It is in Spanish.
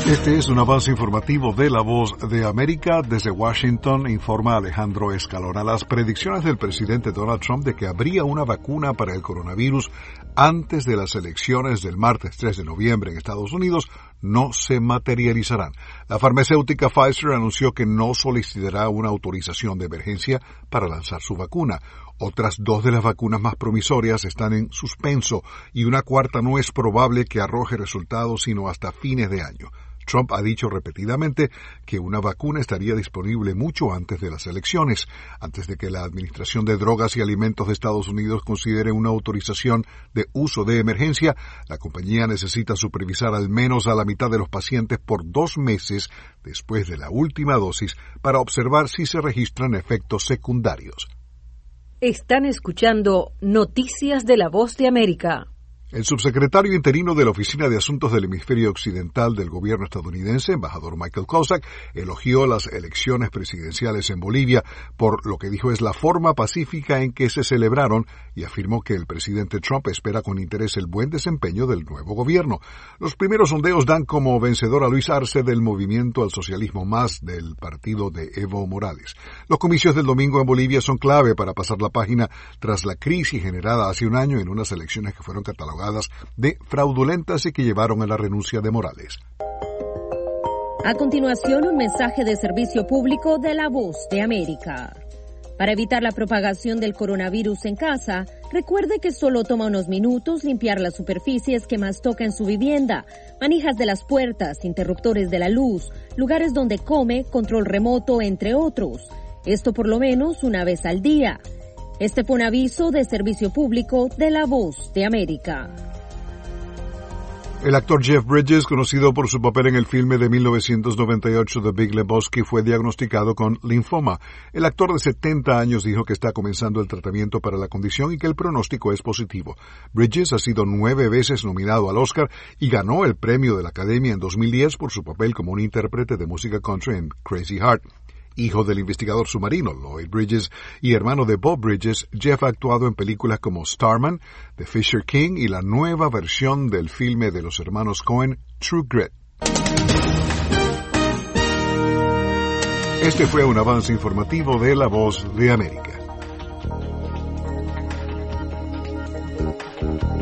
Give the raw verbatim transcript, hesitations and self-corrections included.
Este es un avance informativo de La Voz de América. Desde Washington informa Alejandro Escalona. Las predicciones del presidente Donald Trump de que habría una vacuna para el coronavirus antes de las elecciones del martes tres de noviembre en Estados Unidos no se materializarán. La farmacéutica Pfizer anunció que no solicitará una autorización de emergencia para lanzar su vacuna. Otras dos de las vacunas más promisorias están en suspenso y una cuarta no es probable que arroje resultados sino hasta fines de año. Trump ha dicho repetidamente que una vacuna estaría disponible mucho antes de las elecciones, antes de que la Administración de Drogas y Alimentos de Estados Unidos considere una autorización de uso de emergencia. La compañía necesita supervisar al menos a la mitad de los pacientes por dos meses después de la última dosis para observar si se registran efectos secundarios. Están escuchando Noticias de La Voz de América. El subsecretario interino de la Oficina de Asuntos del Hemisferio Occidental del gobierno estadounidense, embajador Michael Kozak, elogió las elecciones presidenciales en Bolivia por lo que dijo es la forma pacífica en que se celebraron y afirmó que el presidente Trump espera con interés el buen desempeño del nuevo gobierno. Los primeros sondeos dan como vencedor a Luis Arce del Movimiento al Socialismo Más del partido de Evo Morales. Los comicios del domingo en Bolivia son clave para pasar la página tras la crisis generada hace un año en unas elecciones que fueron catalogadas de fraudulentas y que llevaron a la renuncia de Morales. A continuación, un mensaje de servicio público de La Voz de América. Para evitar la propagación del coronavirus en casa, recuerde que solo toma unos minutos limpiar las superficies que más toca en su vivienda, manijas de las puertas, interruptores de la luz, lugares donde come, control remoto, entre otros. Esto por lo menos una vez al día. Este fue un aviso de servicio público de La Voz de América. El actor Jeff Bridges, conocido por su papel en el filme de mil novecientos noventa y ocho The Big Lebowski, fue diagnosticado con linfoma. El actor de setenta años dijo que está comenzando el tratamiento para la condición y que el pronóstico es positivo. Bridges ha sido nueve veces nominado al Oscar y ganó el premio de la Academia en dos mil diez por su papel como un intérprete de música country en Crazy Heart. Hijo del investigador submarino Lloyd Bridges y hermano de Bob Bridges, Jeff ha actuado en películas como Starman, The Fisher King y la nueva versión del filme de los hermanos Coen, True Grit. Este fue un avance informativo de La Voz de América.